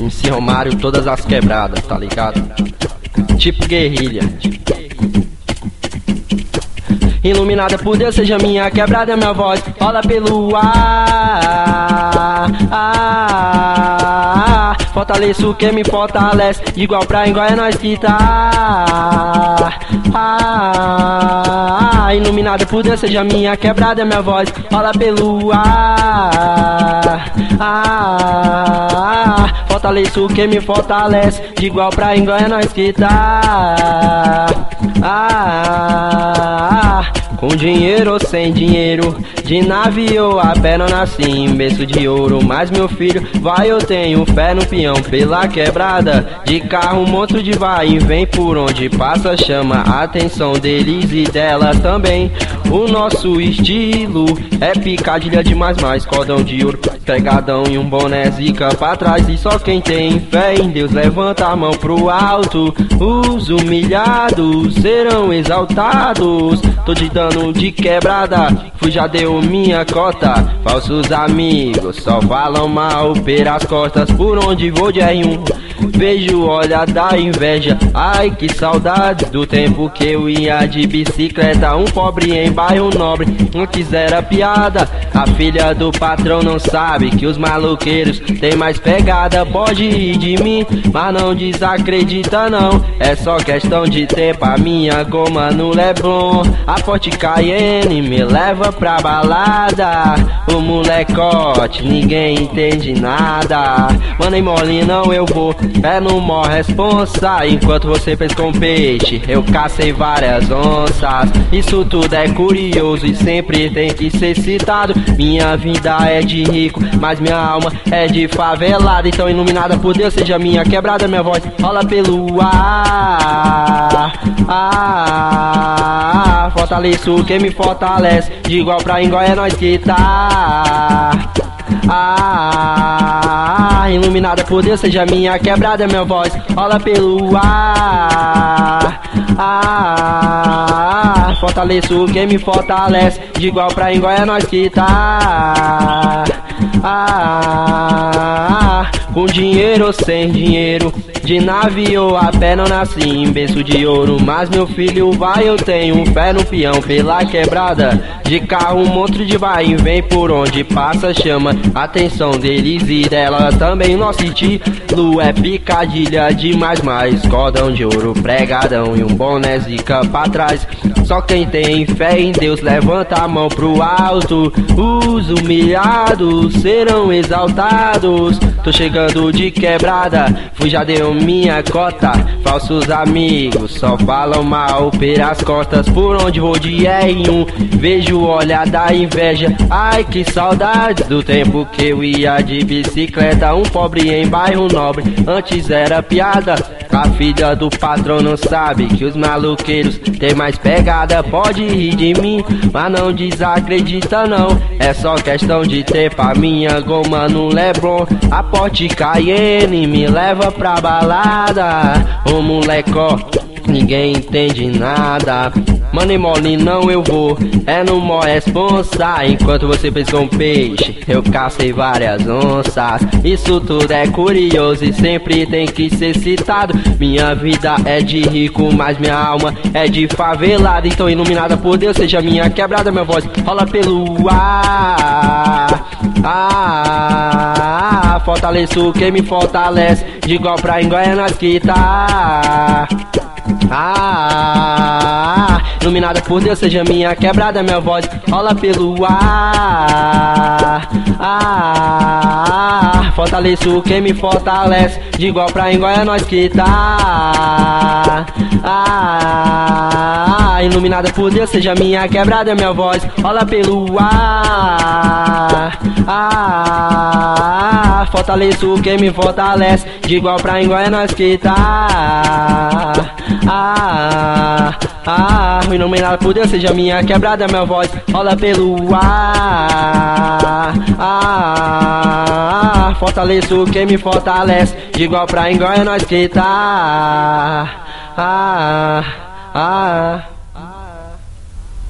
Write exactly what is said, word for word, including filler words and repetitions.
M C Romário, todas as quebradas, tá ligado? Tipo guerrilha. Iluminada por Deus, seja minha quebrada, minha voz rola pelo ar. Ah, fortaleço quem me fortalece, de igual pra igual é nós que tá. Ah, iluminada por Deus, seja minha quebrada, minha voz rola pelo ar. Ah, fortaleço quem me fortalece, de igual pra igual é nós que tá. Ah, com dinheiro ou sem dinheiro, de nave ou a pé não nasci em berço de ouro. Mas meu filho, vai, eu tenho fé no peão pela quebrada. De carro, monstro de vai e vem, por onde passa chama a atenção deles e delas também. O nosso estilo é picadilha demais, mais cordão de ouro, pegadão e um boné zica pra trás. E só quem tem fé em Deus levanta a mão pro alto. Os humilhados serão exaltados. Tô te dando de quebrada, fui, já deu minha cota. Falsos amigos só falam mal pelas costas. Por onde vou de R um, vejo olha da inveja. Ai que saudade do tempo que eu ia de bicicleta. Um pobre em bairro nobre, antes era piada. A filha do patrão não sabe que os maloqueiros tem mais pegada. Pode ir de mim, mas não desacredita não. É só questão de tempo, a minha goma no Leblon. A Forte Cayenne me leva pra balada. O molecote, ninguém entende nada. Mano, em mole não eu vou, é no mó responsa. Enquanto você pesca um peixe, eu cacei várias onças. Isso tudo é curioso e sempre tem que ser citado. Minha vida é de rico, mas minha alma é de favelada. Então iluminada por Deus, seja minha quebrada, minha voz rola pelo ar. Ah, fortaleço quem me fortalece, de igual pra igual é nós que tá. Ah, iluminada por Deus, seja minha quebrada, minha voz rola pelo ar. Ah, fortaleço quem me fortalece, de igual pra igual é nós que tá. Ah, com dinheiro ou sem dinheiro, de nave ou a pé não nasci em berço de ouro. Mas meu filho, vai, eu tenho fé no peão pela quebrada. De carro, um monstro de vai e vem, por onde passa chama a atenção deles e delas também. Nosso estilo é picadilha demais, mais cordão de ouro, pregadão e um boné zica pra trás. Só quem tem fé em Deus levanta a mão pro alto. Os humilhados serão exaltados. Tô chegando de quebrada, fui, já deu minha cota. Falsos amigos só falam mal pelas costas. Por onde vou de R um, vejo olhar da inveja. Ai que saudade do tempo que eu ia de bicicleta. Um pobre em bairro nobre, antes era piada. A filha do patrão não sabe que os maloqueiros tem mais pegada. Pode rir de mim, mas não desacredita não. É só questão de tempo, a minha goma no Leblon. A Forte Cayenne me leva pra balada. Ô molecó, ninguém entende nada. Mano, em mole não eu vou, é no mó responsa. Enquanto você pescou um peixe, eu cacei várias onças. Isso tudo é curioso e sempre tem que ser citado. Minha vida é de rico, mas minha alma é de favelada. Então iluminada por Deus, seja minha quebrada, minha voz rola pelo ar. Ah, fortaleço quem me fortalece, de igual pra igual é nós que tá. Ah, iluminada por Deus, seja minha quebrada, minha voz rola pelo ar. Ah, fortaleço quem me fortalece, de igual pra igual é nós que tá. Ah, iluminada por Deus, seja minha quebrada, minha voz rola pelo ar. Ah, fortaleço quem me fortalece, de igual pra igual é nós que tá. Ah, ah, iluminada por Deus, seja minha quebrada, minha voz rola pelo ar. Ah, fortaleço quem me fortalece, de igual pra igual é nós que tá. Ah, ah.